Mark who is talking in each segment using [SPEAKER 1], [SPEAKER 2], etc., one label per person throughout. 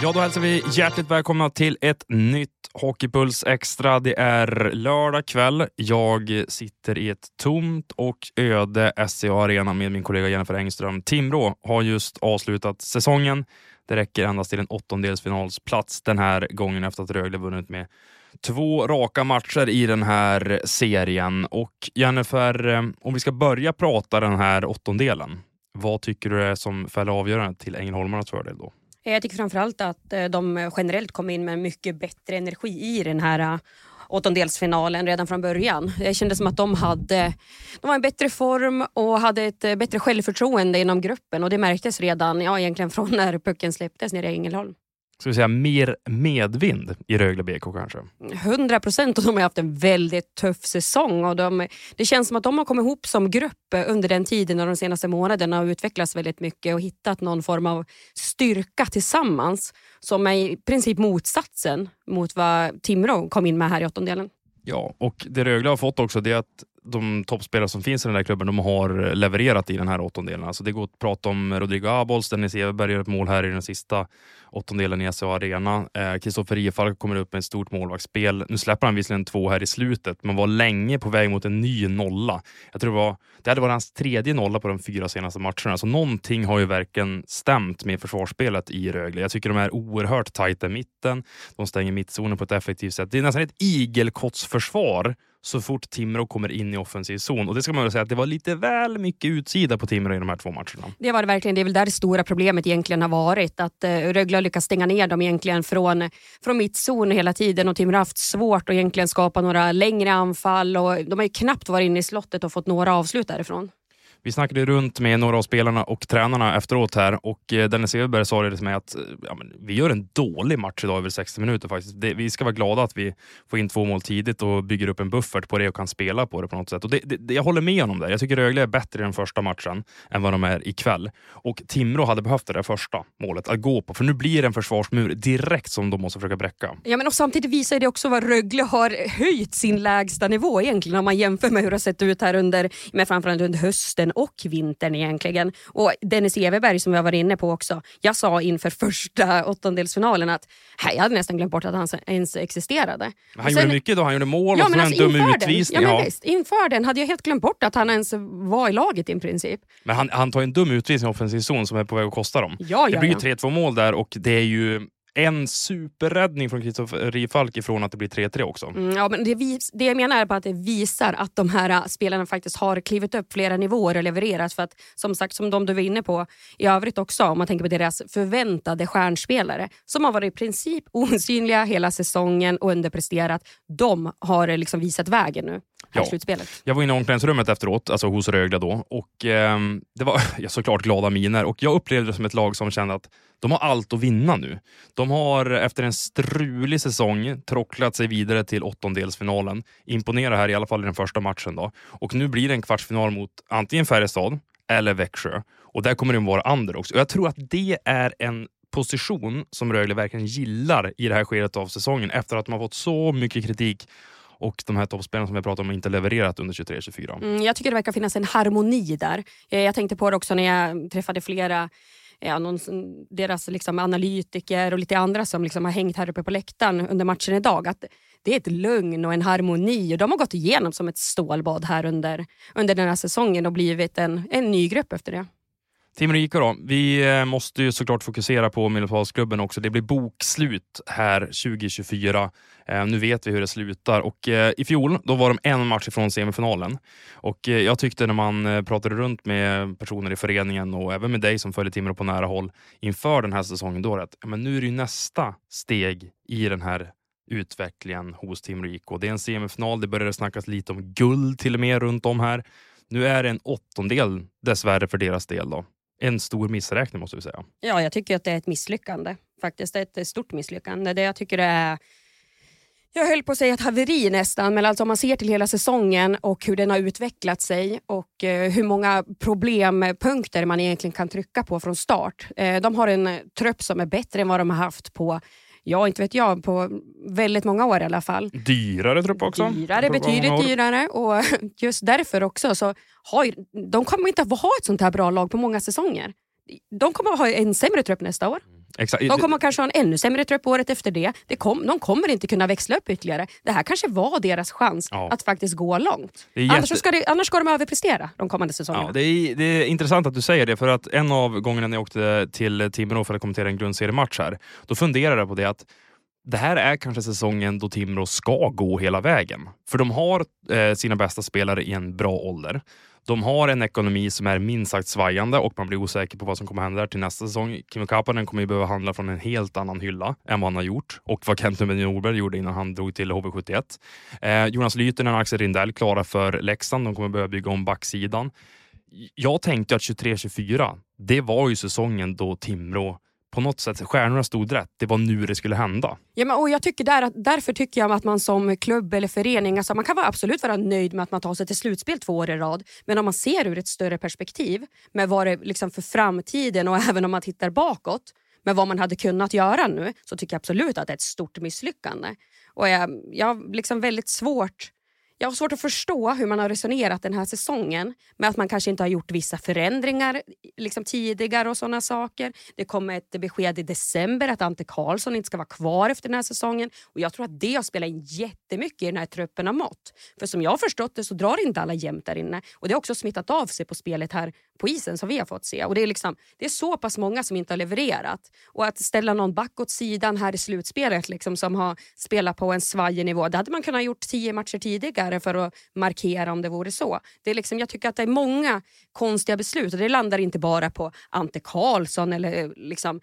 [SPEAKER 1] Ja, då hälsar vi hjärtligt välkomna till ett nytt Hockeypuls Extra. Det är lördag kväll. Jag sitter i ett tomt och öde SCA Arena med min kollega Jennifer Engström. Timrå har just avslutat säsongen. Det räcker endast till en 8-delsfinalsplats den här gången efter att Rögle vunnit med 2 raka matcher i den här serien. Och Jennifer, om vi ska börja prata den här 8-delen, vad tycker du är som fäller avgörande till Ängelholmarnas fördel då?
[SPEAKER 2] Jag tycker framförallt att de generellt kom in med mycket bättre energi i den här 8-delsfinalen redan från början. Det kändes som att de var i en bättre form och hade ett bättre självförtroende inom gruppen. Och det märktes redan egentligen från när pucken släpptes nere i Ängelholm.
[SPEAKER 1] Ska vi säga mer medvind i Rögle BK kanske?
[SPEAKER 2] 100%, och de har haft en väldigt tuff säsong. Och det känns som att de har kommit ihop som grupp under den tiden och de senaste månaderna och utvecklats väldigt mycket och hittat någon form av styrka tillsammans som är i princip motsatsen mot vad Timrå kom in med här i 8-delen.
[SPEAKER 1] Ja, och det Rögle har fått också det är att de toppspelare som finns i den där klubben, de har levererat i den här 8-delen. Alltså det går att prata om Rodrigo Abols, Dennis Everberg gör ett mål här i den sista 8-delen i SCA Arena. Kristoffer Riefalk kommer upp med ett stort målvaktsspel. Nu släpper han visserligen 2 här i slutet, men var länge på väg mot en ny nolla. Jag tror det hade varit hans 3:e nolla på de 4 senaste matcherna. Så någonting har ju verkligen stämt med försvarsspelet i Rögle. Jag tycker de är oerhört tajta i mitten. De stänger mittzonen på ett effektivt sätt. Det är nästan ett igelkottsförsvar så fort Timrå kommer in i offensiv zon. Och det ska man väl säga att det var lite väl mycket utsida på Timrå i de här 2 matcherna.
[SPEAKER 2] Det var det verkligen. Det är väl där det stora problemet egentligen har varit. Att Rögle lyckas stänga ner dem egentligen från mittzon hela tiden. Och Timrå har haft svårt att egentligen skapa några längre anfall. Och de har ju knappt varit inne i slottet och fått några avslut därifrån.
[SPEAKER 1] Vi snackade runt med några av spelarna och tränarna efteråt här och Dennis Everberg sa det till mig att vi gör en dålig match idag över 60 minuter faktiskt. Vi ska vara glada att vi får in 2 mål tidigt och bygger upp en buffert på det och kan spela på det på något sätt. Och jag håller med om det. Jag tycker Rögle är bättre i den första matchen än vad de är ikväll. Och Timrå hade behövt det där första målet att gå på, för nu blir det en försvarsmur direkt som de måste försöka bräcka. Ja,
[SPEAKER 2] men och samtidigt visar det också vad Rögle har höjt sin lägsta nivå egentligen om man jämför med hur det har sett ut här framförallt under hösten och vintern egentligen. Och Dennis Everberg som jag var inne på också. Jag sa inför första 8-delsfinalen att jag hade nästan glömt bort att han ens existerade.
[SPEAKER 1] Han gjorde mycket då, han gjorde mål och så en dum utvisning.
[SPEAKER 2] Ja, men visst, inför den hade jag helt glömt bort att han ens var i laget i princip.
[SPEAKER 1] Men han tar en dum utvisning i offensiv zon som är på väg att kosta dem. Det blir ju 3-2 mål där och det är ju en superräddning från Kristoffer Riefalk ifrån att det blir 3-3 också.
[SPEAKER 2] Ja, men det jag menar är på att det visar att de här spelarna faktiskt har klivit upp flera nivåer och levererat. För att som sagt, som de du var inne på i övrigt också, om man tänker på deras förväntade stjärnspelare som har varit i princip osynliga hela säsongen och underpresterat. De har liksom visat vägen nu. Slutspelet.
[SPEAKER 1] Jag var inne i omklädningsrummet efteråt, alltså hos Rögle då, och det var såklart glada miner och jag upplevde det som ett lag som kände att de har allt att vinna nu. De har efter en strulig säsong trocklat sig vidare till 8-delsfinalen. Imponerar här i alla fall i den första matchen då. Och nu blir det en kvartsfinal mot antingen Färjestad eller Växjö. Och där kommer det vara underdogs. Och jag tror att det är en position som Rögle verkligen gillar i det här skedet av säsongen efter att de har fått så mycket kritik och de här toppspelarna som vi pratar om inte levererat under 23-24.
[SPEAKER 2] Jag tycker det verkar finnas en harmoni där. Jag tänkte på det också när jag träffade flera deras liksom analytiker och lite andra som liksom har hängt här uppe på läktaren under matchen idag. Att det är ett lugn och en harmoni och de har gått igenom som ett stålbad här under den här säsongen och blivit en ny grupp efter det.
[SPEAKER 1] Timrå IK då, vi måste ju såklart fokusera på Medelpadsklubben också. Det blir bokslut här 2024. Nu vet vi hur det slutar. Och i fjol, då var de en match ifrån semifinalen. Och jag tyckte när man pratade runt med personer i föreningen och även med dig som följer Timrå på nära håll inför den här säsongen då att men nu är det ju nästa steg i den här utvecklingen hos Timrå IK. Det är en semifinal, det började snackas lite om guld till och med runt om här. Nu är det en 8-del dessvärre för deras del då. En stor missräkning måste vi säga.
[SPEAKER 2] Ja, jag tycker att det är ett misslyckande. Faktiskt det är ett stort misslyckande. Det jag tycker det är... Jag höll på att säga ett haveri nästan. Men alltså om man ser till hela säsongen och hur den har utvecklat sig. Och hur många problempunkter man egentligen kan trycka på från start. De har en trupp som är bättre än vad de har haft på... Ja, inte vet jag, på väldigt många år i alla fall.
[SPEAKER 1] Dyrare trupp också.
[SPEAKER 2] Betydligt dyrare. Och just därför också så de kommer inte att ha ett sånt här bra lag på många säsonger. De kommer att ha en sämre trupp nästa år.
[SPEAKER 1] Exakt.
[SPEAKER 2] De kommer kanske ha en ännu sämre trupp året efter det. De kommer inte kunna växla upp ytterligare. Det här kanske var deras chans att faktiskt gå långt. Annars ska de överprestera de kommande säsongerna.
[SPEAKER 1] Ja, det är intressant att du säger det, för att en av gångerna när jag åkte till Timrå för att kommentera en grundseriematch här, då funderade jag på det att det här är kanske säsongen då Timrå ska gå hela vägen. För de har sina bästa spelare i en bra ålder. De har en ekonomi som är minst sagt svajande och man blir osäker på vad som kommer hända där till nästa säsong. Kimmo Kapanen kommer ju behöva handla från en helt annan hylla än vad han har gjort. Och vad Kent Norberg gjorde innan han drog till HV71. Jonas Lytinen och Axel Rindell klara för Leksand. De kommer behöva bygga om backsidan. Jag tänkte att 23-24, det var ju säsongen då Timrå på något sätt, stjärnorna stod rätt. Det var nu det skulle hända.
[SPEAKER 2] Ja, men, och jag tycker därför tycker jag att man som klubb eller förening, alltså man kan absolut vara nöjd med att man tar sig till slutspel 2 år i rad. Men om man ser ur ett större perspektiv med vad det liksom för framtiden och även om man tittar bakåt med vad man hade kunnat göra nu, så tycker jag absolut att det är ett stort misslyckande. Och jag liksom väldigt svårt. Jag har svårt att förstå hur man har resonerat den här säsongen med att man kanske inte har gjort vissa förändringar liksom tidigare och sådana saker. Det kom ett besked i december att Ante Karlsson inte ska vara kvar efter den här säsongen. Och jag tror att det har spelat in jättemycket i den här truppen av mått. För som jag har förstått det så drar inte alla jämnt där inne. Och det har också smittat av sig på spelet här på isen som vi har fått se. Och det är så pass många som inte har levererat. Och att ställa någon back åt sidan här i slutspelet liksom, som har spelat på en svajig nivå. Det hade man kunnat gjort 10 matcher tidigare för att markera om det vore så. Det är liksom, jag tycker att det är många konstiga beslut och det landar inte bara på Ante Karlsson eller liksom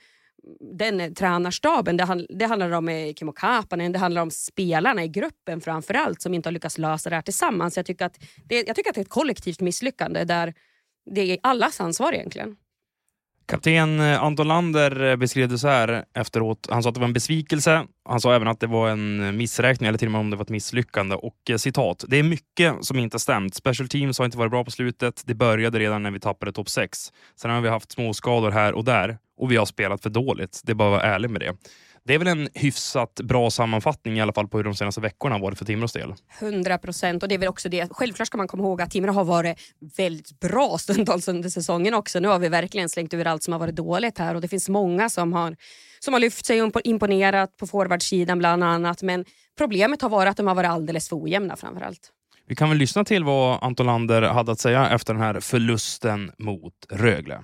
[SPEAKER 2] den tränarstaben. Det handlar om Kimmo Kapanen, det handlar om spelarna i gruppen framförallt som inte har lyckats lösa det här tillsammans. Jag tycker att det är ett kollektivt misslyckande där det är allas ansvar egentligen.
[SPEAKER 1] Kapten Anton Lander beskrev det så här efteråt. Han sa att det var en besvikelse. Han sa även att det var en missräkning eller till och med om det var ett misslyckande. Och citat, det är mycket som inte stämt. Special teams har inte varit bra på slutet. Det började redan när vi tappade topp 6. Sen har vi haft små skador här och där. Och vi har spelat för dåligt. Det är bara att vara ärlig med det. Det är väl en hyfsat bra sammanfattning i alla fall på hur de senaste veckorna var det för Timrås del.
[SPEAKER 2] 100%, och det är väl också det. Självklart ska man komma ihåg att Timrå har varit väldigt bra stundtals under säsongen också. Nu har vi verkligen slängt över allt som har varit dåligt här och det finns många som har lyft sig och imponerat på forwardsidan bland annat. Men problemet har varit att de har varit alldeles för ojämna framförallt.
[SPEAKER 1] Vi kan väl lyssna till vad Anton Lander hade att säga efter den här förlusten mot Rögle.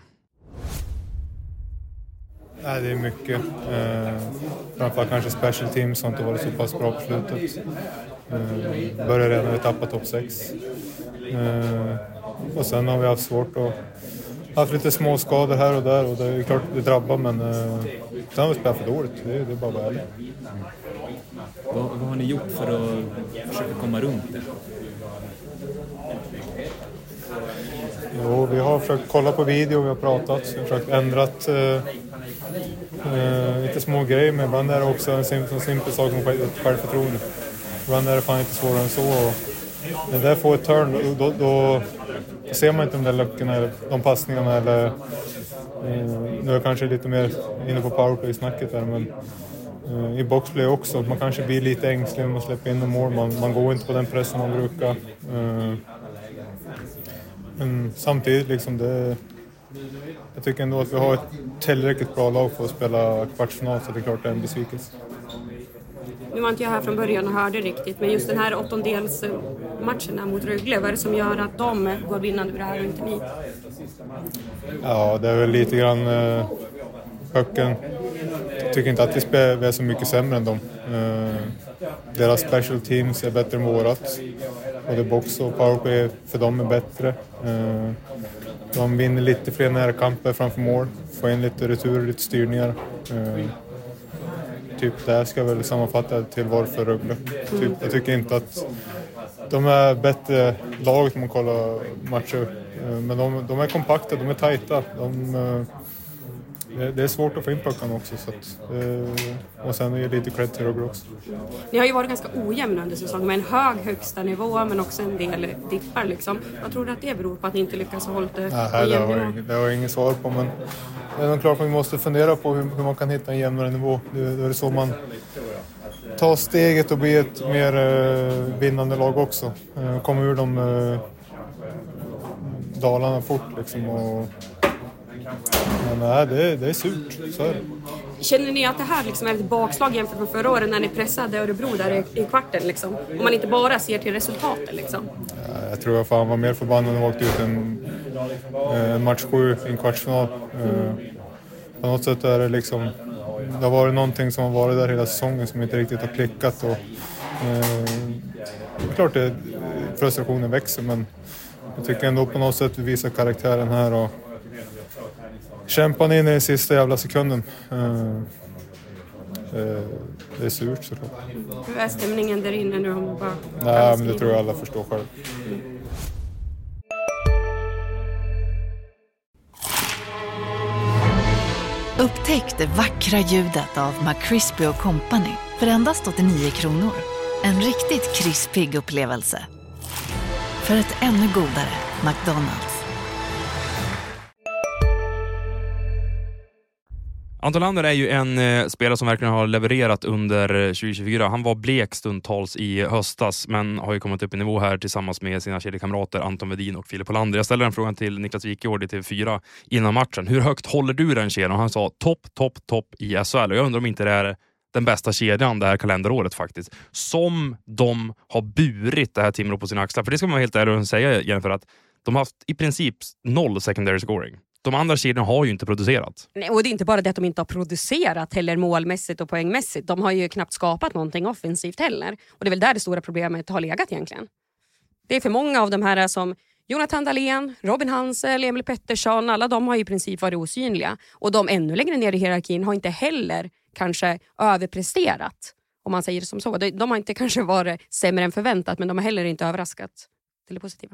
[SPEAKER 3] Nej, det är mycket. Framförallt kanske special teams som inte varit så pass bra på slutet. Började redan när vi tappade topp 6. Och sen har vi haft svårt att haft lite små skador här och där och det är klart det drabbar, men sen har vi spelat för dåligt. Det är bara väl.
[SPEAKER 4] Vad har ni gjort för att försöka komma runt det?
[SPEAKER 3] Jo, vi har försökt kolla på video, vi har pratat, vi har försökt ändrat lite små grejer, men ibland är det också en simpel sak som självförtroende. Ibland är det fan inte svårare än så. Och när det får ett turn, då ser man inte de där luckorna eller de passningarna. Eller, nu är jag kanske lite mer inne på powerplay-snacket där, men i boxplay också. Man kanske blir lite ängslig när man släpper in en mål. Man går inte på den pressen man brukar. Men samtidigt liksom jag tycker ändå att vi har ett tillräckligt bra lag för att spela kvartsfinal, så det är klart det är en besvikelse.
[SPEAKER 2] Nu var inte jag här från början och hörde riktigt, men just den här åttondelsmatcherna mot Rögle, vad är det som gör att de går vinnande över det här och inte vi?
[SPEAKER 3] Ja, det är väl lite grann pucken. Jag tycker inte att vi är så mycket sämre än dem. Deras special teams är bättre än vårat. Både box och powerplay för dem är bättre. De vinner lite fler närkamper framför mål. Får in lite returer, lite styrningar. Typ där ska jag väl sammanfatta till varför Rögle. Jag tycker inte att de är bättre laget om man kollar matcher. Men de är kompakta, de är tajta. Det är svårt att få in puckan också. Så att, och sen är det lite cred till Rögle också.
[SPEAKER 2] Ni har ju varit ganska ojämna under säsongen med en hög högsta nivå men också en del dippar. Liksom. Jag tror att det beror på att ni inte lyckas hålla det
[SPEAKER 3] det har jag ingen svar på. Men det är nog klart att vi måste fundera på hur man kan hitta en jämnare nivå. Det är så man tar steget och blir ett mer vinnande lag också. Kommer ur de dalarna fort liksom och... Men nej, det är surt, så är det.
[SPEAKER 2] Känner ni att det här liksom är ett bakslag jämfört med förra året när ni pressade Örebro där i kvarten? Liksom? Om man inte bara ser till resultatet. Liksom.
[SPEAKER 3] Jag tror att han var mer förbannad när han åkte ut en match 7 i en kvartsfinal. På något sätt är det liksom... Det har varit någonting som har varit där hela säsongen som inte riktigt har klickat. Och, klart att frustrationen växer, men jag tycker ändå på något sätt visar karaktären här och kämpar in i den sista jävla sekunden. Det är surt såklart.
[SPEAKER 2] Hur är stämningen där inne nu?
[SPEAKER 3] Nej, men det tror jag alla förstår själv.
[SPEAKER 5] Upptäck det vackra ljudet av McCrispy & Company för endast 89 kronor. En riktigt krispig upplevelse. För ett ännu godare McDonald's.
[SPEAKER 1] Anton Lander är ju en spelare som verkligen har levererat under 2024. Han var blek stundtals i höstas, men har ju kommit upp i nivå här tillsammans med sina kedjekamrater Anton Wedin och Filip Olander. Jag ställde den frågan till Niklas Wikegård i TV4 innan matchen. Hur högt håller du den kedjan? Och han sa topp i SHL. Och jag undrar om inte det är den bästa kedjan det här kalenderåret faktiskt. Som de har burit det här Timrå på sina axlar. För det ska man vara helt ärlig och säga, Jennifer, att de har haft i princip 0 secondary scoring. De andra kedjorna har ju inte producerat.
[SPEAKER 2] Nej, och det är inte bara det att de inte har producerat heller målmässigt och poängmässigt. De har ju knappt skapat någonting offensivt heller. Och det är väl där det stora problemet har legat egentligen. Det är för många av de här som Jonathan Dahlén, Robin Hansel, Emil Pettersson, alla de har ju i princip varit osynliga. Och de ännu längre ner i hierarkin har inte heller kanske överpresterat. Om man säger det som så. De har inte kanske varit sämre än förväntat, men de har heller inte överraskat till det positiva.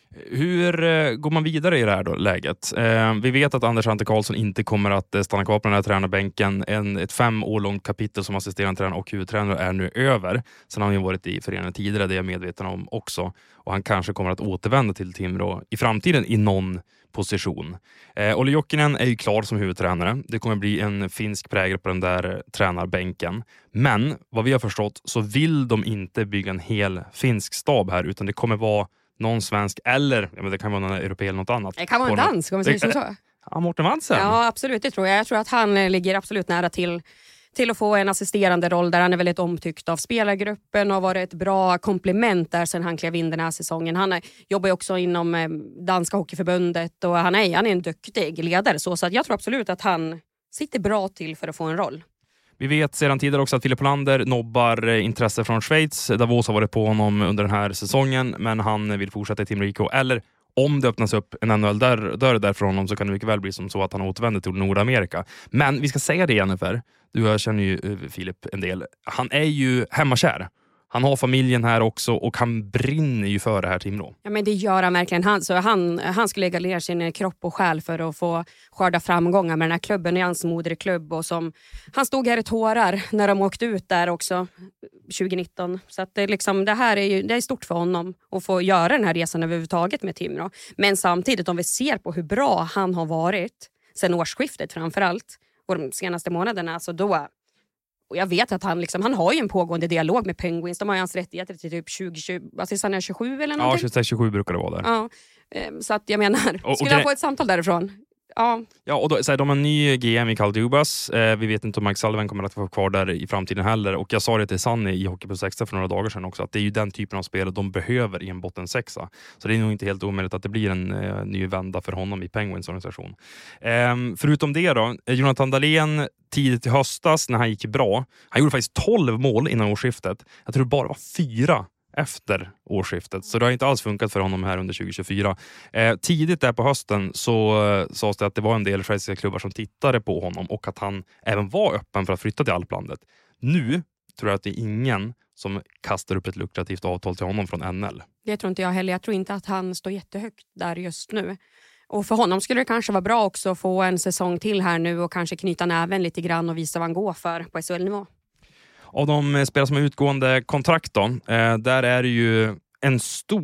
[SPEAKER 1] Hur går man vidare i det här då, läget? Vi vet att Anders Ante Karlsson inte kommer att stanna kvar på den här tränarbänken. Ett 5 år långt kapitel som assisterande tränare och huvudtränare är nu över. Sen har han ju varit i föreningen tidigare, det är jag medveten om också. Och han kanske kommer att återvända till Timrå i framtiden i någon position. Olli Jokinen är ju klar som huvudtränare. Det kommer bli en finsk prägel på den där tränarbänken. Men vad vi har förstått så vill de inte bygga en hel finsk stab här, utan det kommer vara någon svensk eller det kan vara någon europé eller något annat.
[SPEAKER 2] Det kan vara en dansk om man säger så.
[SPEAKER 1] Ja, Mårten Wansen.
[SPEAKER 2] Ja, absolut, det tror jag. Jag tror att han ligger absolut nära till att få en assisterande roll där. Han är väldigt omtyckt av spelargruppen och har varit ett bra komplement där sen han klev in den här säsongen. Han jobbar ju också inom danska hockeyförbundet och han är en duktig ledare. Så att jag tror absolut att han sitter bra till för att få en roll.
[SPEAKER 1] Vi vet sedan tidigare också att Filip Olander nobbar intresse från Schweiz. Davos har varit på honom under den här säsongen, men han vill fortsätta i Team Rico. Eller om det öppnas upp en NHL-dörr där för honom så kan det mycket väl bli som så att han återvänder till Nordamerika. Men vi ska säga det, Jennifer. Du och jag känner ju Filip en del. Han är ju hemmakär. Han har familjen här också och han brinner ju för det här Timrå. Ja,
[SPEAKER 2] men det gör han verkligen. Han skulle lägga ner sin kropp och själ för att få skörda framgångar med den här klubben. I hans moderklubb och som han stod här i tårar när de åkte ut där också 2019. Så att det här det är stort för honom att få göra den här resan överhuvudtaget med Timrå. Men samtidigt om vi ser på hur bra han har varit sen årsskiftet framförallt och de senaste månaderna, så då. Och jag vet att han har ju en pågående dialog med Penguins. De har ju hans rättigheter till typ 2020, alltså han är 27 eller någonting.
[SPEAKER 1] Ja, 26-27 brukar det vara där.
[SPEAKER 2] Ja, så att jag menar, skulle jag få ett samtal därifrån?
[SPEAKER 1] Ja, och då, så här, de har en ny GM i Carl Dubas. Vi vet inte om Mike Sullivan kommer att vara kvar där i framtiden heller. Och jag sa det till Sanny i Hockey Plus Extra för några dagar sedan också, att det är ju den typen av spel de behöver i en bottensexa. Så det är nog inte helt omöjligt att det blir en ny vända för honom i Penguins organisation. Förutom det då, Jonathan Dahlén tidigt i höstas när han gick bra. Han gjorde faktiskt 12 mål innan årsskiftet. Jag tror det bara var 4 efter årsskiftet. Så det har inte alls funkat för honom här under 2024. Tidigt där på hösten så sades det att det var en del schweiziska klubbar som tittade på honom och att han även var öppen för att flytta till Alplandet. Nu tror jag att det är ingen som kastar upp ett lukrativt avtal till honom från NL. Det
[SPEAKER 2] tror inte jag heller. Jag tror inte att han står jättehögt där just nu. Och för honom skulle det kanske vara bra också att få en säsong till här nu och kanske knyta näven lite grann och visa vad han går för på SHL-nivå.
[SPEAKER 1] Av de spelare som har utgående kontrakt då, där är det ju en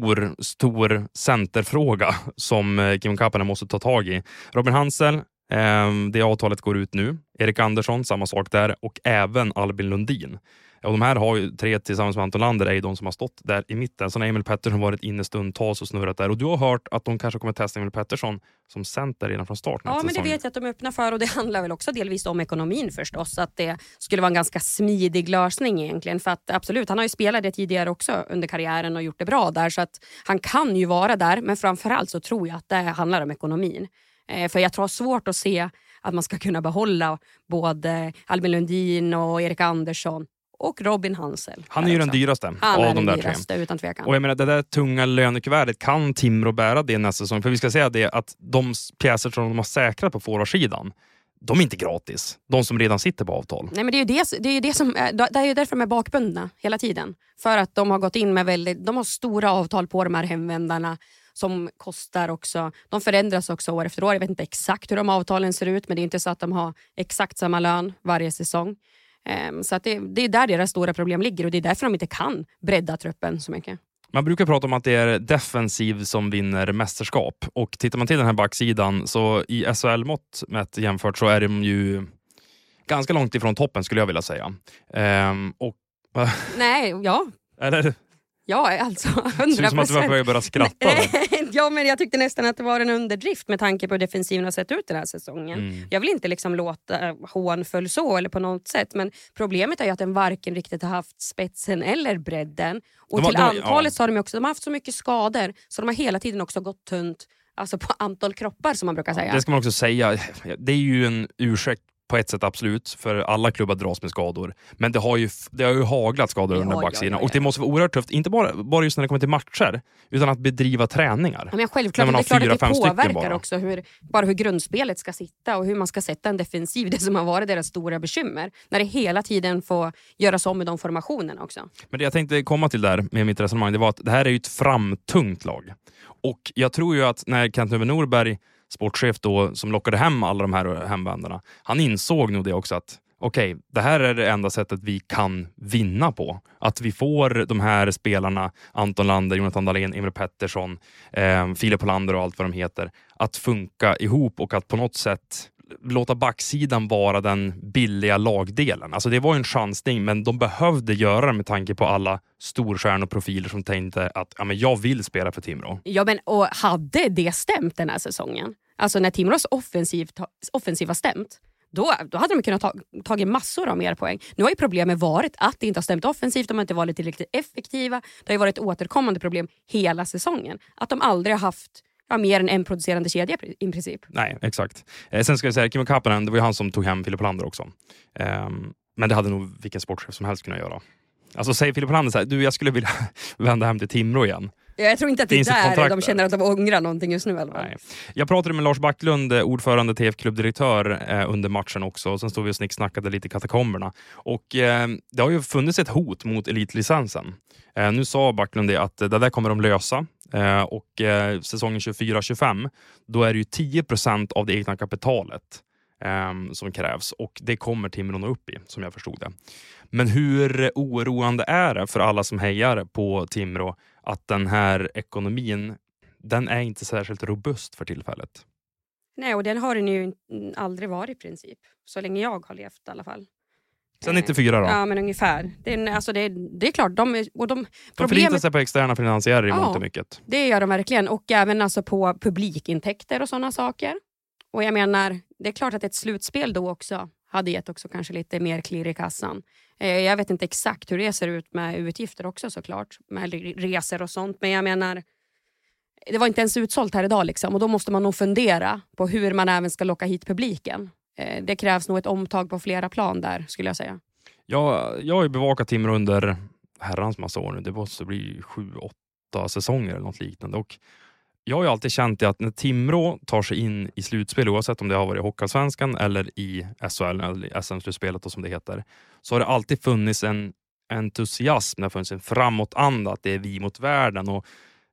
[SPEAKER 1] stor centerfråga som Kim Kapanen måste ta tag i. Robin Hansel, det avtalet går ut nu. Erik Andersson, samma sak där. Och även Albin Lundin. Och de här har ju 3 tillsammans med Anton Lander är ju de som har stått där i mitten. Så när Emil Pettersson varit inne stundtals och snurrat där. Och du har hört att de kanske kommer testa Emil Pettersson som center redan från start.
[SPEAKER 2] Ja, men det vet jag att de öppnar för, och det handlar väl också delvis om ekonomin förstås. Att det skulle vara en ganska smidig lösning egentligen. För att absolut, han har ju spelat det tidigare också under karriären och gjort det bra där. Så att han kan ju vara där, men framförallt så tror jag att det handlar om ekonomin. För jag tror svårt att se att man ska kunna behålla både Albin Lundin och Erik Andersson och Robin Hansel.
[SPEAKER 1] Han är ju den dyraste av de där tre.
[SPEAKER 2] Utan tvekan.
[SPEAKER 1] Och jag menar, det där tunga lönekuvärdet, kan Timrå bära det nästa säsong? För vi ska säga det att de pjäser som de har säkrat på forwardsidan, de är inte gratis. De som redan sitter på avtal.
[SPEAKER 2] Nej, men det är ju det är därför de är bakbundna hela tiden. För att de har gått in med de har stora avtal på de här hemvändarna som kostar också. De förändras också år efter år. Jag vet inte exakt hur de avtalen ser ut, men det är inte så att de har exakt samma lön varje säsong. Så att det är där deras stora problem ligger, och det är därför de inte kan bredda truppen så mycket.
[SPEAKER 1] Man brukar prata om att det är defensiv som vinner mästerskap. Och tittar man till den här backsidan, så i SHL-mått mätt jämfört så är de ju ganska långt ifrån toppen, skulle jag vilja säga.
[SPEAKER 2] Nej, ja.
[SPEAKER 1] Eller?
[SPEAKER 2] Ja, alltså 100%.
[SPEAKER 1] Det ser som att du var på att börja skratta.
[SPEAKER 2] Ja, men jag tyckte nästan att det var en underdrift med tanke på hur defensiven har sett ut den här säsongen. Jag vill inte liksom låta hånfull så eller på något sätt, men problemet är ju att den varken riktigt har haft spetsen eller bredden. Och till antalet så har de också, de har haft så mycket skador så de har hela tiden också gått tunt, alltså på antal kroppar som man brukar säga.
[SPEAKER 1] Det ska man också säga, det är ju en ursäkt på ett sätt absolut, för alla klubbar dras med skador. Men det har ju haglat skador under backsidan. Och det måste vara oerhört tufft, inte bara just när det kommer till matcher, utan att bedriva träningar.
[SPEAKER 2] Ja, men självklart, det är klart att det påverkar också hur grundspelet ska sitta och hur man ska sätta en defensiv, det som har varit deras stora bekymmer. När det hela tiden får göras om med de formationerna också. Men
[SPEAKER 1] det jag tänkte komma till där med mitt resonemang, det var att det här är ju ett framtungt lag. Och jag tror ju att när Kent Norberg, sportchef då, som lockade hem alla de här hemvändarna, han insåg nog det också att okej, det här är det enda sättet vi kan vinna på. Att vi får de här spelarna, Anton Lander, Jonathan Dahlén, Emil Pettersson, Filip Hollander och allt vad de heter, att funka ihop och att på något sätt låta backsidan vara den billiga lagdelen. Alltså det var en chansning, men de behövde göra det med tanke på alla storstjärnoprofiler som tänkte att ja, men jag vill spela för Timrå.
[SPEAKER 2] Ja, men och hade det stämt den här säsongen? Alltså när Timrås offensiva stämt, då hade de kunnat tagit massor av mer poäng. Nu har ju problemet varit att det inte har stämt offensivt, de har inte varit tillräckligt effektiva. Det har ju varit ett återkommande problem hela säsongen. Att de aldrig har haft mer än en producerande kedja i princip.
[SPEAKER 1] Nej, exakt. Sen ska jag säga, Kimmo Kapanen, det var ju han som tog hem Filip Hollander också. Men det hade nog vilken sportchef som helst kunnat göra. Alltså säger Filip Hollander så här, jag skulle vilja vända hem till Timrå igen.
[SPEAKER 2] Jag tror inte att det är där de känner att de ångrar någonting just nu.
[SPEAKER 1] Nej. Jag pratade med Lars Backlund, ordförande TF-klubbdirektör under matchen också. Och sen stod vi och snicksnackade lite i katakomberna. Och det har ju funnits ett hot mot elitlicensen. Nu sa Backlund det att det där kommer de lösa. Och säsongen 24-25, då är det ju 10% av det egna kapitalet som krävs. Och det kommer Timrå nå upp i, som jag förstod det. Men hur oroande är det för alla som hejar på Timrå att den här ekonomin, den är inte särskilt robust för tillfället?
[SPEAKER 2] Nej, och den har den ju aldrig varit i princip. Så länge jag har levt i alla fall.
[SPEAKER 1] Sen 94 då?
[SPEAKER 2] Ja, men ungefär. Det är klart. De
[SPEAKER 1] förlitar sig på externa finansiärer i mångt och mycket.
[SPEAKER 2] Det gör de verkligen. Och även alltså på publikintäkter och sådana saker. Och jag menar, det är klart att ett slutspel då också hade gett också kanske lite mer klirr i kassan. Jag vet inte exakt hur det ser ut med utgifter också såklart. Med resor och sånt. Men jag menar, det var inte ens utsålt här idag liksom. Och då måste man nog fundera på hur man även ska locka hit publiken. Det krävs nog ett omtag på flera plan där, skulle jag säga.
[SPEAKER 1] Jag har ju bevakat Timrå under herrans massa år nu. Det måste bli 7-8 säsonger eller något liknande. Och jag har ju alltid känt att när Timrå tar sig in i slutspel, oavsett om det har varit i Hockeyallsvenskan eller i SHL eller SM-slutspelet och som det heter, så har det alltid funnits en entusiasm, det har funnits en framåtanda, att det är vi mot världen, och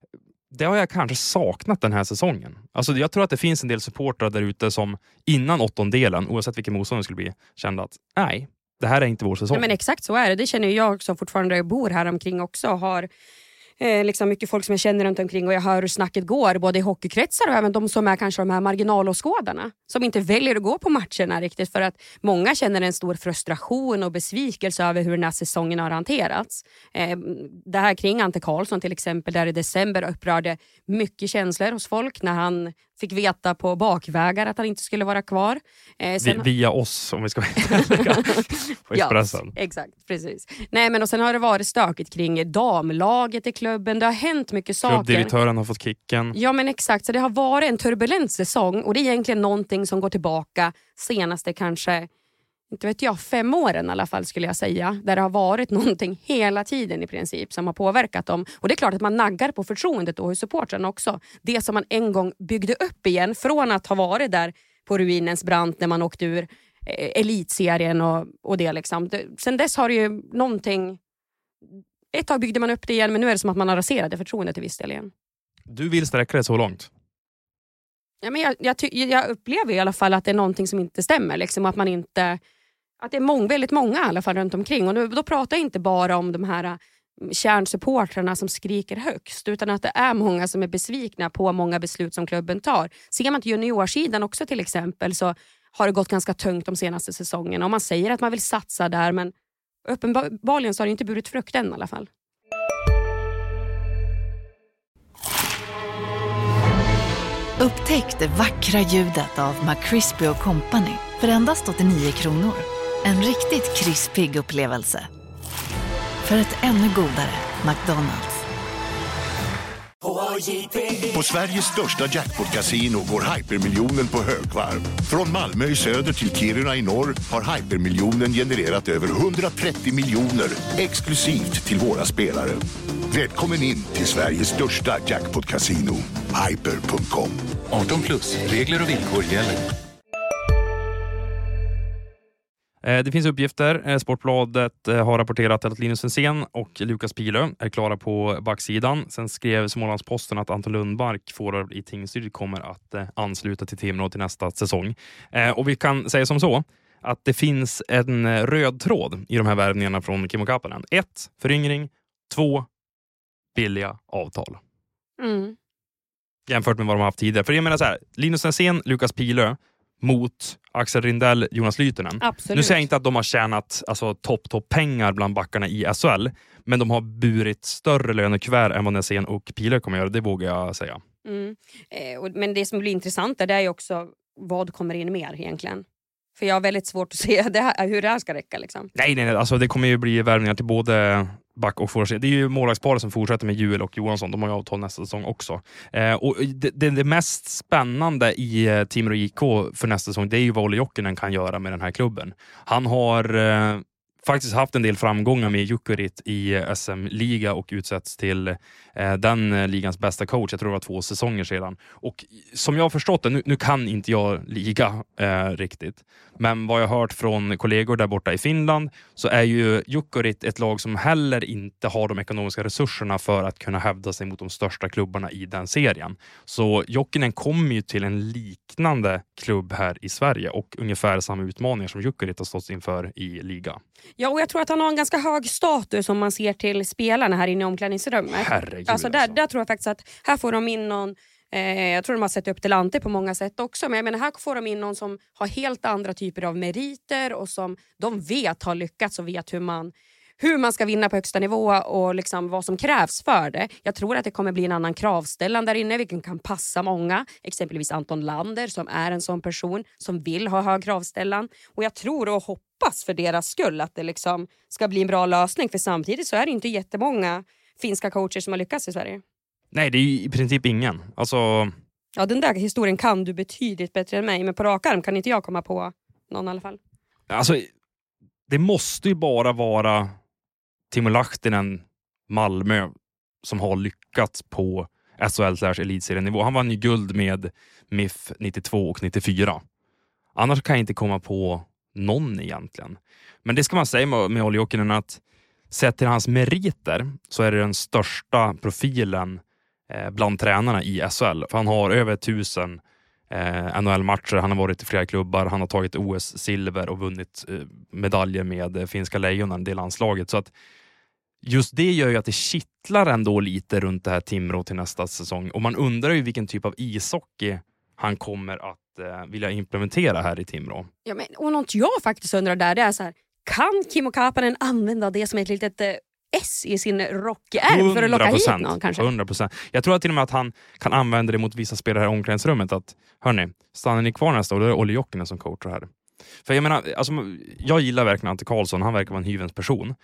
[SPEAKER 1] det har jag kanske saknat den här säsongen. Alltså jag tror att det finns en del supportrar där ute som innan åttondelen, oavsett vilken motståndare skulle bli, kände att nej, det här är inte vår säsong.
[SPEAKER 2] Ja, men exakt så är det. Det känner jag som fortfarande bor här omkring också har liksom mycket folk som jag känner runt omkring och jag hör hur snacket går både i hockeykretsar och även de som är kanske de här marginalåskådarna som inte väljer att gå på matcherna riktigt för att många känner en stor frustration och besvikelse över hur den här säsongen har hanterats. Det här kring Ante Karlsson till exempel där i december upprörde mycket känslor hos folk när han fick veta på bakvägar att han inte skulle vara kvar.
[SPEAKER 1] Via oss om vi ska veta. På Expressen.
[SPEAKER 2] Ja, exakt, precis. Nej, men och sen har det varit stökigt kring damlaget i klubben. Det har hänt mycket saker.
[SPEAKER 1] Klubbdirektören har fått kicken.
[SPEAKER 2] Ja, men exakt. Så det har varit en turbulent säsong och det är egentligen någonting som går tillbaka senaste kanske, inte vet jag, 5 åren i alla fall skulle jag säga. Där det har varit någonting hela tiden i princip som har påverkat dem. Och det är klart att man naggar på förtroendet och hos supportrarna också. Det som man en gång byggde upp igen från att ha varit där på ruinens brant när man åkte ur elitserien och det liksom. Sen dess har det ju någonting, ett tag byggde man upp det igen men nu är det som att man har raserat det förtroendet till viss del igen.
[SPEAKER 1] Du vill sträcka det så långt?
[SPEAKER 2] Ja, men jag upplever i alla fall att det är någonting som inte stämmer liksom, att man inte, att det är väldigt många i alla fall runt omkring och då pratar jag inte bara om de här kärnsupportrarna som skriker högst utan att det är många som är besvikna på många beslut som klubben tar. Ser man till juniorsidan också till exempel så har det gått ganska tungt de senaste säsongerna och man säger att man vill satsa där men uppenbarligen så har det inte burit frukt än i alla fall.
[SPEAKER 5] Upptäck det vackra ljudet av McCrispy & Company för endast 89 kronor. En riktigt krispig upplevelse. För ett ännu godare McDonald's.
[SPEAKER 6] På Sveriges största jackpot-casino går hypermiljonen på högvarv. Från Malmö i söder till Kiruna i norr har hypermiljonen genererat över 130 miljoner exklusivt till våra spelare. Välkommen in till Sveriges största jackpot-casino, hyper.com.
[SPEAKER 7] 18+, regler och villkor gäller.
[SPEAKER 1] Det finns uppgifter. Sportbladet har rapporterat att Linus Sensén och Lukas Pilö är klara på backsidan. Sen skrev Smålandsposten att Anton Lundmark, forward i Tingsryd, kommer att ansluta till Timrå till nästa säsong. Och vi kan säga som så att det finns en röd tråd i de här värvningarna från Kimmo Kapanen. 1. Föryngring. 2. Billiga avtal. Jämfört med vad de har haft tidigare. För jag menar så här, Linus Sensén, Lukas Pilö mot Axel Rindell, Jonas Lytinen.
[SPEAKER 2] Absolut.
[SPEAKER 1] Nu säger jag inte att de har tjänat alltså, topp pengar bland backarna i SHL, men de har burit större lönekuvert än vad Sensén och Pilö kommer göra, det vågar jag säga.
[SPEAKER 2] Men det som blir intressant är ju också vad kommer in mer egentligen. För jag har väldigt svårt att se hur det här ska räcka. Liksom.
[SPEAKER 1] Nej, alltså det kommer ju bli värvningar till både back och forward. Det är ju målvaktsparet som fortsätter med Juel och Johansson. De har ju avtal nästa säsong också. Och det mest spännande i Timrå IK för nästa säsong, det är ju vad Olli Jokinen kan göra med den här klubben. Han har faktiskt haft en del framgångar med Jukurit i SM-liga och utsätts till den ligans bästa coach. Jag tror det var 2 säsonger sedan. Och som jag har förstått det, nu kan inte jag liga riktigt. Men vad jag har hört från kollegor där borta i Finland så är ju Jukurit ett lag som heller inte har de ekonomiska resurserna för att kunna hävda sig mot de största klubbarna i den serien. Så Jokinen kommer ju till en liknande klubb här i Sverige och ungefär samma utmaningar som Jukurit har stått inför i liga.
[SPEAKER 2] Ja, och jag tror att han har en ganska hög status om man ser till spelarna här inne i omklädningsrummet.
[SPEAKER 1] Herregud,
[SPEAKER 2] alltså där tror jag faktiskt att här får de in någon, jag tror de har sett upp till Ante på många sätt också, men jag menar här får de in någon som har helt andra typer av meriter och som de vet har lyckats och vet hur man ska vinna på högsta nivå och liksom vad som krävs för det. Jag tror att det kommer bli en annan kravställan där inne, vilken kan passa många. Exempelvis Anton Lander som är en sån person som vill ha hög kravställan. Och jag tror och hoppas för deras skull att det liksom ska bli en bra lösning. För samtidigt så är det inte jättemånga finska coacher som har lyckats i Sverige.
[SPEAKER 1] Nej, det är ju i princip ingen. Alltså...
[SPEAKER 2] Ja, den där historien kan du betydligt bättre än mig. Men på rak arm kan inte jag komma på någon i alla fall.
[SPEAKER 1] Alltså, det måste ju bara vara Timo Lahtinen, Malmö, som har lyckats på SHL/elitserienivå. Han vann ju guld med MIF 92 och 94. Annars kan jag inte komma på någon egentligen. Men det ska man säga med Olli Jokinen att sett till hans meriter så är det den största profilen bland tränarna i SHL. För han har över 1000 NHL-matcher, han har varit i flera klubbar, han har tagit OS-silver och vunnit medaljer med finska lejonen, det landslaget. Så att just det gör ju att det kittlar ändå lite runt det här Timrå till nästa säsong. Och man undrar ju vilken typ av ishockey han kommer att vilja implementera här i Timrå.
[SPEAKER 2] Ja, men, och något jag faktiskt undrar där, det är så här, kan Kimmo Kapanen använda det som ett litet S i sin rockärm för att locka hit någon kanske?
[SPEAKER 1] 100%. Jag tror att till och med att han kan använda det mot vissa spelare här i omklädningsrummet. Att, hörni, stannar ni kvar nästa år, då är det Olli Jokinen som coachar här. För jag menar, alltså, jag gillar verkligen Ante Karlsson, han verkar vara en hyvens person.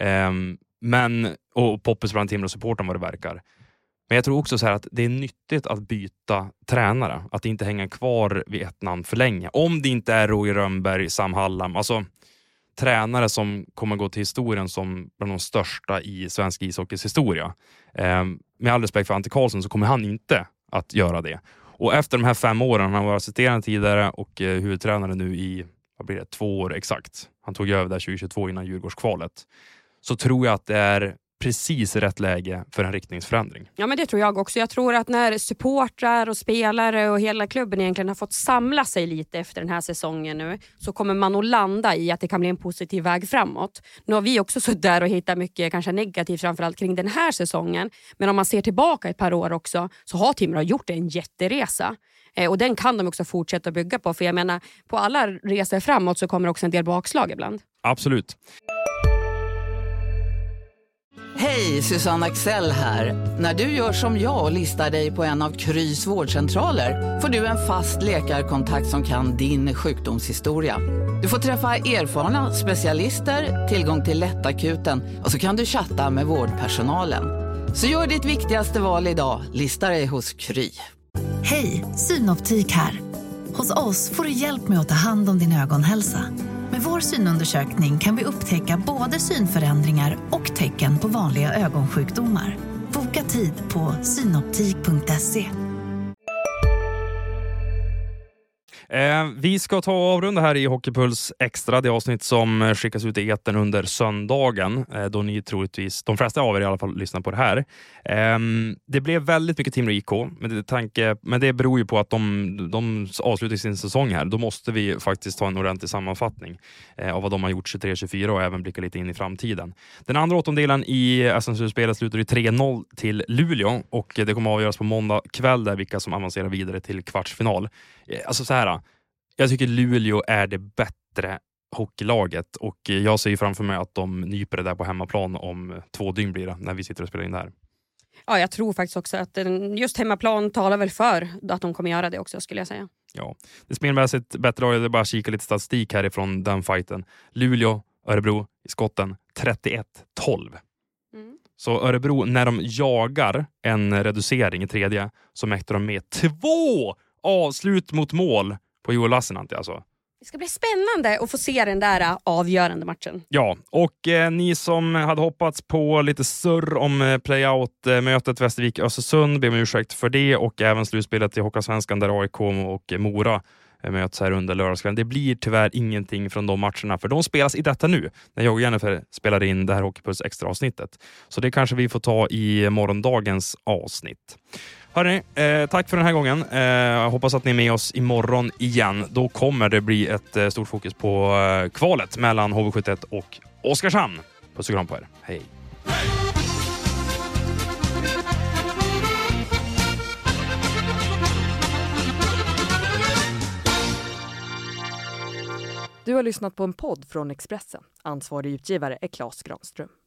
[SPEAKER 1] Och poppis bland Timrå-supporten vad det verkar. Men jag tror också så här att det är nyttigt att byta tränare. Att inte hänga kvar vid ett namn för länge. Om det inte är Roy Rönnberg, Sam Hallam. Alltså tränare som kommer gå till historien som bland de största i svensk ishockeys historia. Med all respekt för Ante Karlsson så kommer han inte att göra det. Och efter de här 5 åren, han var assisterande tidigare och huvudtränare nu i 2 år exakt. Han tog över där 2022 innan Djurgårdskvalet. Så tror jag att det är precis rätt läge för en riktningsförändring.
[SPEAKER 2] Ja, men det tror jag också. Jag tror att när supportrar och spelare och hela klubben egentligen har fått samla sig lite efter den här säsongen nu, så kommer man att landa i att det kan bli en positiv väg framåt. Nu har vi också suttit där och hittat mycket kanske negativt framförallt kring den här säsongen. Men om man ser tillbaka ett par år också, så har Timrå gjort en jätteresa. Och den kan de också fortsätta bygga på. För jag menar, på alla resor framåt så kommer också en del bakslag ibland.
[SPEAKER 1] Absolut.
[SPEAKER 8] Hej, Susanne Axel här. När du gör som jag och listar dig på en av Krys vårdcentraler får du en fast läkarkontakt som kan din sjukdomshistoria. Du får träffa erfarna specialister, tillgång till lättakuten och så kan du chatta med vårdpersonalen. Så gör ditt viktigaste val idag, lista dig hos Kry.
[SPEAKER 5] Hej, Synoptik här. Hos oss får du hjälp med att ta hand om din ögonhälsa. Med vår synundersökning kan vi upptäcka både synförändringar och tecken på vanliga ögonsjukdomar. Boka tid på synoptik.se.
[SPEAKER 1] Vi ska ta avrunda här i Hockeypuls Extra, det avsnitt som skickas ut i etern under söndagen, då ni troligtvis, de flesta av er i alla fall, lyssnar på det här. Det blev väldigt mycket Timrå IK, men det beror ju på att de avslutar sin säsong här. Då måste vi faktiskt ta en ordentlig sammanfattning av vad de har gjort 23-24 och även blicka lite in i framtiden. Den andra åttondelen i SM-slutspelet slutar i 3-0 till Luleå och det kommer att avgöras på måndag kväll där vilka som avancerar vidare till kvartsfinal. Alltså så här, jag tycker Luleå är det bättre hockeylaget och jag ser ju framför mig att de nyper det där på hemmaplan om 2 dygn blir det när vi sitter och spelar in det här.
[SPEAKER 2] Ja, jag tror faktiskt också att just hemmaplan talar väl för att de kommer göra det också, skulle jag säga. Ja,
[SPEAKER 1] det spelmässigt bättre lag, det är bara kika lite statistik härifrån den fighten. Luleå, Örebro i skotten 31-12. Så Örebro, när de jagar en reducering i tredje, så mäktar de med 2 avslut mot mål på Joel Lassinantti alltså.
[SPEAKER 2] Det ska bli spännande att få se den där avgörande matchen.
[SPEAKER 1] Ja, och ni som hade hoppats på lite surr om playout-mötet Västervik-Östersund, ber om ursäkt för det, och även slutspelet i Hockeyallsvenskan där AIK och Mora möts här under lördagskvällen. Det blir tyvärr ingenting från de matcherna, för de spelas i detta nu när jag och Jennifer spelar in det här Hockeypuls extra avsnittet. Så det kanske vi får ta i morgondagens avsnitt. Hörrni, tack för den här gången. Hoppas att ni är med oss imorgon igen. Då kommer det bli ett stort fokus på kvalet mellan HV71 och Oskarshamn. Puss och kram på er. Hej!
[SPEAKER 9] Du har lyssnat på en podd från Expressen. Ansvarig utgivare är Claes Granström.